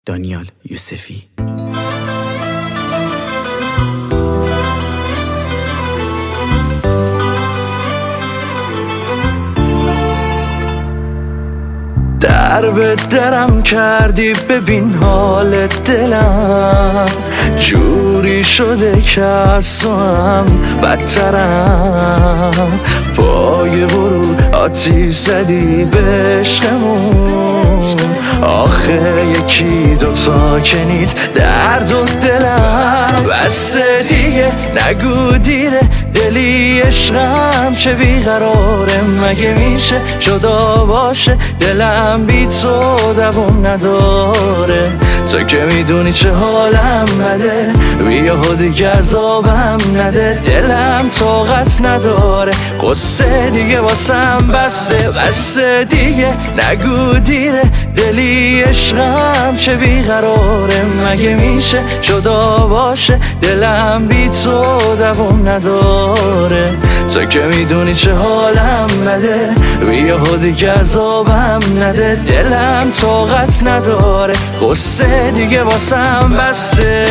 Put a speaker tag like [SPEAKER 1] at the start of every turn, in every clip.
[SPEAKER 1] دانیال یوسفی. در به درم کردی، ببین حال دلم جوری شده که از تو هم بدترم. پای ورود آتیش زدی به عشقمون، آخه یکی دوتا که نیست درد و دلم. بس دیگه نگو دیره، دلی عشقم چه بیقراره، مگه میشه جدا باشه دلم بی تو دوام نداره. تو که میدونی چه حالم بده، بیا دیگه عذابم نده، دلم طاقت نداره، قصه دیگه واسم بسه دیگه نگو دیره، دلی عشقم چه بیقراره، مگه میشه جدا باشه دلم بی تو دوام نداره. تو که میدونی چه حالم بده، بیا دیگه عذابم نده، دلم طاقت نداره، قصه دیگه واسم بسه.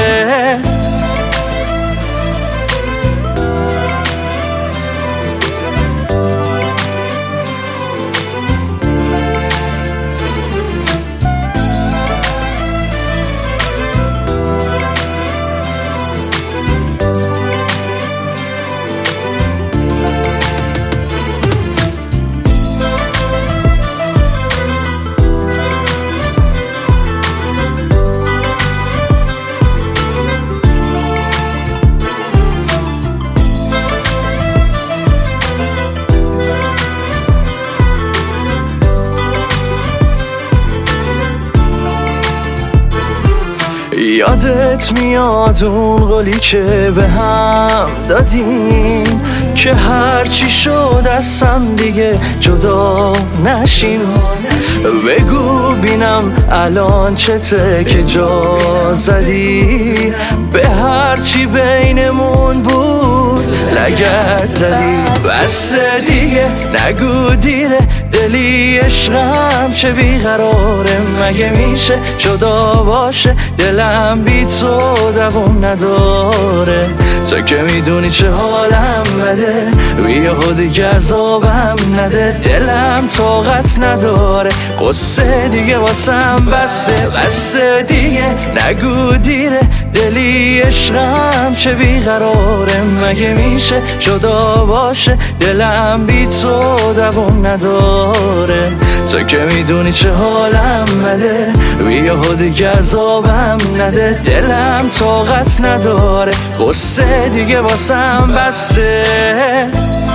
[SPEAKER 1] یادت میاد اون قولی که به هم دادیم، که هرچی شد از هم دیگه جدا نشیم. بگو بینم الان چته که جا زدی، به هرچی بینمون بود لگد زدی. بس دیگه نگو دیره، دلی عشقم چه بیقراره، مگه میشه جدا باشه دلم بی تو دوام نداره. تو که میدونی چه حالم بده، بیا دیگه عذابم نده، دلم طاقت نداره، قصه دیگه واسم بسه دیگه نگو دیره، دلی عشقم چه بیقراره، مگه میشه جدا باشه دلم بی تو دوام نداره. تو که میدونی چه حالم بده، بیا دیگه عذابم نده، دلم طاقت نداره، قصه دیگه واسم بسه.